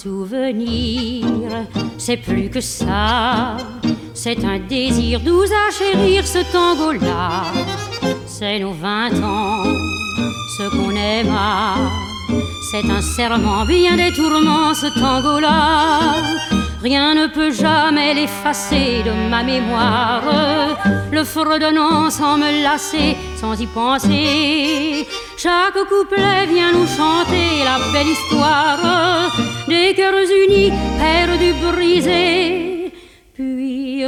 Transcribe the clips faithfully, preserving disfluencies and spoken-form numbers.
souvenir, c'est plus que ça. C'est un désir doux à chérir ce tango-là. C'est nos vingt ans, ce qu'on aima. C'est un serment bien des tourments, ce tango-là. Rien ne peut jamais l'effacer de ma mémoire. Le fredonnant sans me lasser, sans y penser. Chaque couplet vient nous chanter la belle histoire des cœurs unis, perdus, brisés, puis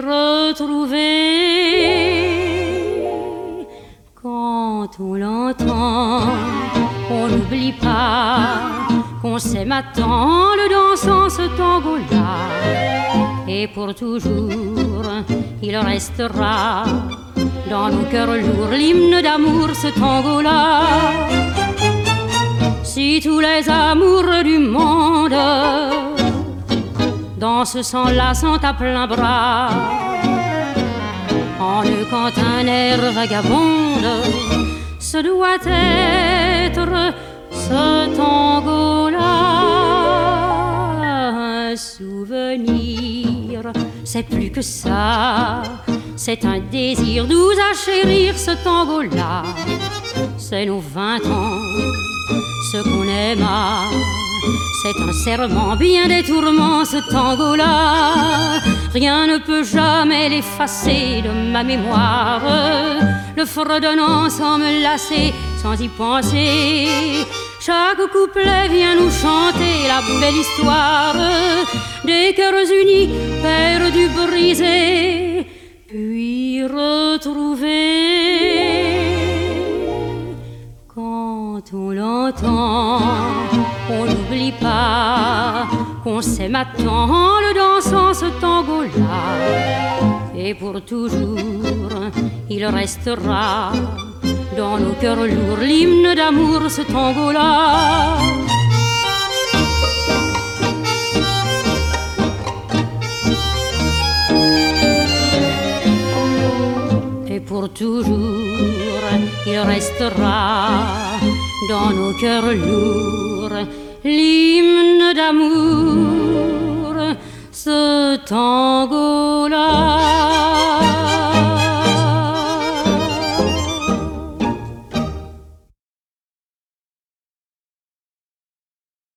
retrouvés. Quand on l'entend, on n'oublie pas qu'on s'aime à tant le dansant ce tango-là. Et pour toujours, il restera dans nos cœurs lourds l'hymne d'amour ce tango-là. Si tous les amours du monde dansent s'enlaçant à plein bras, en eux quand un air vagabonde, ce doit être ce tango-là. Un souvenir, c'est plus que ça. C'est un désir doux à chérir ce tango-là. C'est nos vingt ans, ce qu'on aima. C'est un serment bien des tourments ce tango-là. Rien ne peut jamais l'effacer de ma mémoire. Le fredonnant sans me lasser, sans y penser. Chaque couplet vient nous chanter la belle histoire des cœurs unis, perdus, brisés, puis retrouvés. Quand on l'entend, on n'oublie pas qu'on s'aime à tant le dansant ce tango-là. Et pour toujours, il restera dans nos cœurs lourds l'hymne d'amour ce tango-là. Et pour toujours, il restera dans nos cœurs lourds l'hymne d'amour ce tango-là.